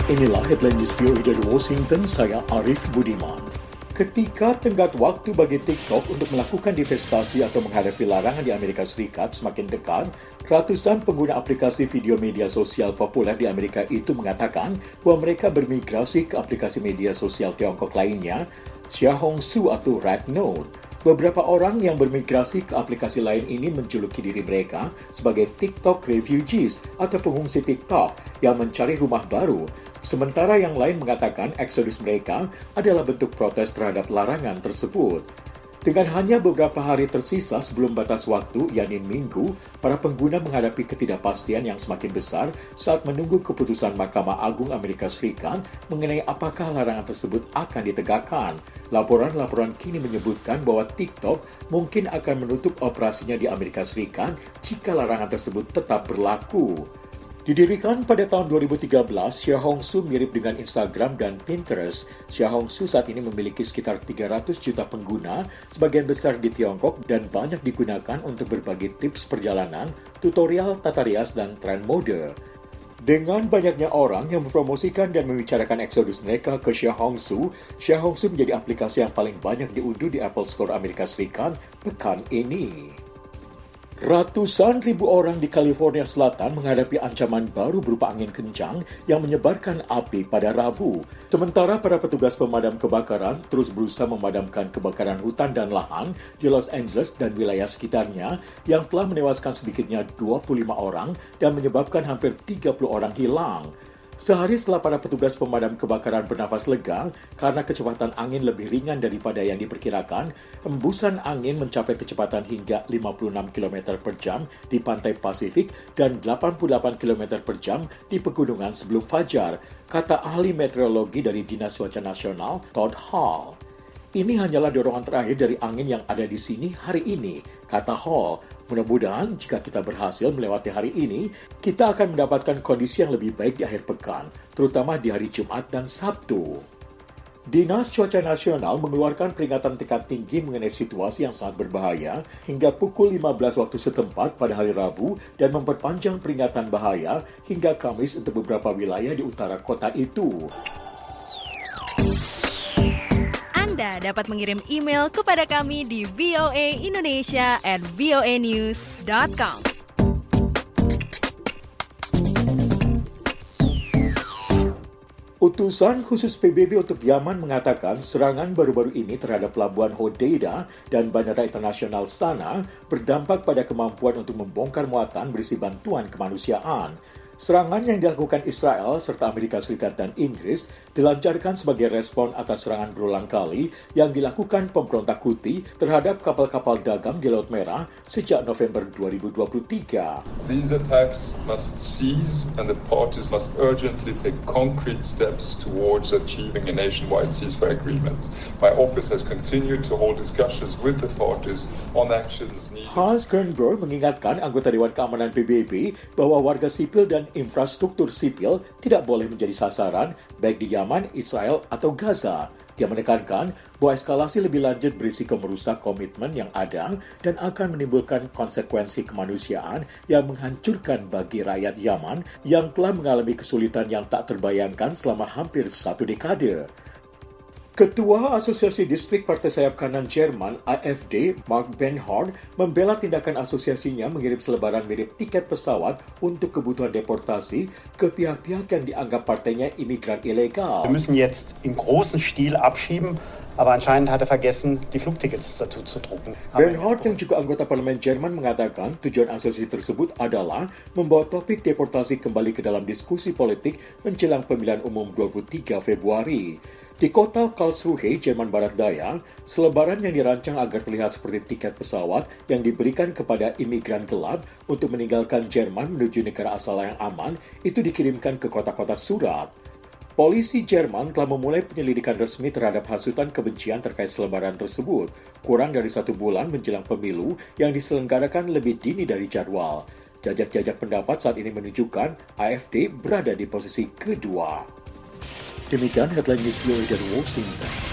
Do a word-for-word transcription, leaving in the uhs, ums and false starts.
Inilah headline news V O A dari Washington, saya Arif Budiman. Ketika tenggat waktu bagi TikTok untuk melakukan divestasi atau menghadapi larangan di Amerika Serikat semakin dekat, ratusan pengguna aplikasi video media sosial populer di Amerika itu mengatakan bahwa mereka bermigrasi ke aplikasi media sosial Tiongkok lainnya, Xiaohongshu atau Red-Note. Beberapa orang yang bermigrasi ke aplikasi lain ini menjuluki diri mereka sebagai TikTok refugees atau pengungsi TikTok yang mencari rumah baru. Sementara yang lain mengatakan eksodus mereka adalah bentuk protes terhadap larangan tersebut. Dengan hanya beberapa hari tersisa sebelum batas waktu, yakni minggu, para pengguna menghadapi ketidakpastian yang semakin besar saat menunggu keputusan Mahkamah Agung Amerika Serikat mengenai apakah larangan tersebut akan ditegakkan. Laporan-laporan kini menyebutkan bahwa TikTok mungkin akan menutup operasinya di Amerika Serikat jika larangan tersebut tetap berlaku. Didirikan pada tahun dua ribu tiga belas, Xiaohongshu mirip dengan Instagram dan Pinterest. Xiaohongshu saat ini memiliki sekitar tiga ratus juta pengguna, sebagian besar di Tiongkok, dan banyak digunakan untuk berbagi tips perjalanan, tutorial tata rias, dan tren mode. Dengan banyaknya orang yang mempromosikan dan membicarakan eksodus mereka ke Xiaohongshu, Xiaohongshu menjadi aplikasi yang paling banyak diunduh di Apple Store Amerika Serikat pekan ini. Ratusan ribu orang di California Selatan menghadapi ancaman baru berupa angin kencang yang menyebarkan api pada Rabu. Sementara para petugas pemadam kebakaran terus berusaha memadamkan kebakaran hutan dan lahan di Los Angeles dan wilayah sekitarnya yang telah menewaskan sedikitnya dua puluh lima orang dan menyebabkan hampir tiga puluh orang hilang. Sehari setelah para petugas pemadam kebakaran bernafas lega karena kecepatan angin lebih ringan daripada yang diperkirakan, hembusan angin mencapai kecepatan hingga lima puluh enam kilometer per jam di pantai Pasifik dan delapan puluh delapan kilometer per jam di pegunungan sebelum fajar, kata ahli meteorologi dari Dinas Cuaca Nasional, Todd Hall. Ini hanyalah dorongan terakhir dari angin yang ada di sini hari ini, kata Hall. Mudah-mudahan jika kita berhasil melewati hari ini, kita akan mendapatkan kondisi yang lebih baik di akhir pekan, terutama di hari Jumat dan Sabtu. Dinas Cuaca Nasional mengeluarkan peringatan tingkat tinggi mengenai situasi yang sangat berbahaya hingga pukul lima belas waktu setempat pada hari Rabu dan memperpanjang peringatan bahaya hingga Kamis untuk beberapa wilayah di utara kota itu. Anda dapat mengirim email kepada kami di v o a indonesia at v o a news dot com. Utusan khusus P B B untuk Yaman mengatakan serangan baru-baru ini terhadap pelabuhan Hodeidah dan Bandara Internasional Sana berdampak pada kemampuan untuk membongkar muatan berisi bantuan kemanusiaan. Serangan yang dilakukan Israel serta Amerika Serikat dan Inggris dilancarkan sebagai respon atas serangan berulang kali yang dilakukan pemberontak Houthi terhadap kapal-kapal dagang di Laut Merah sejak November dua ribu dua puluh tiga. These attacks must cease and the parties must urgently take concrete steps towards achieving a nationwide ceasefire agreement. My office has continued to hold discussions with the parties on actions needed. Hans Kernberg mengingatkan anggota Dewan Keamanan P B B bahwa warga sipil dan infrastruktur sipil tidak boleh menjadi sasaran baik di Yaman, Israel, atau Gaza. Dia menekankan bahwa eskalasi lebih lanjut berisiko merusak komitmen yang ada dan akan menimbulkan konsekuensi kemanusiaan yang menghancurkan bagi rakyat Yaman yang telah mengalami kesulitan yang tak terbayangkan selama hampir satu dekade. Ketua Asosiasi Distrik Partai Sayap Kanan Jerman, A F D, Mark Benhard, membela tindakan asosiasinya mengirim selebaran mirip tiket pesawat untuk kebutuhan deportasi ke pihak-pihak yang dianggap partainya imigran ilegal. Wir müssen jetzt in großen Stil abschieben, aber anscheinend hat er vergessen, die Flugtickets dazu zu drucken. Benhard yang juga anggota parlemen Jerman mengatakan tujuan asosiasi tersebut adalah membawa topik deportasi kembali ke dalam diskusi politik menjelang pemilihan umum dua puluh tiga Februari. Di kota Karlsruhe, Jerman Barat Daya, selebaran yang dirancang agar terlihat seperti tiket pesawat yang diberikan kepada imigran gelap untuk meninggalkan Jerman menuju negara asal yang aman itu dikirimkan ke kotak-kotak surat. Polisi Jerman telah memulai penyelidikan resmi terhadap hasutan kebencian terkait selebaran tersebut, kurang dari satu bulan menjelang pemilu yang diselenggarakan lebih dini dari jadwal. Jajak-jajak pendapat saat ini menunjukkan A F D berada di posisi kedua. Demikian headline news dari Washington.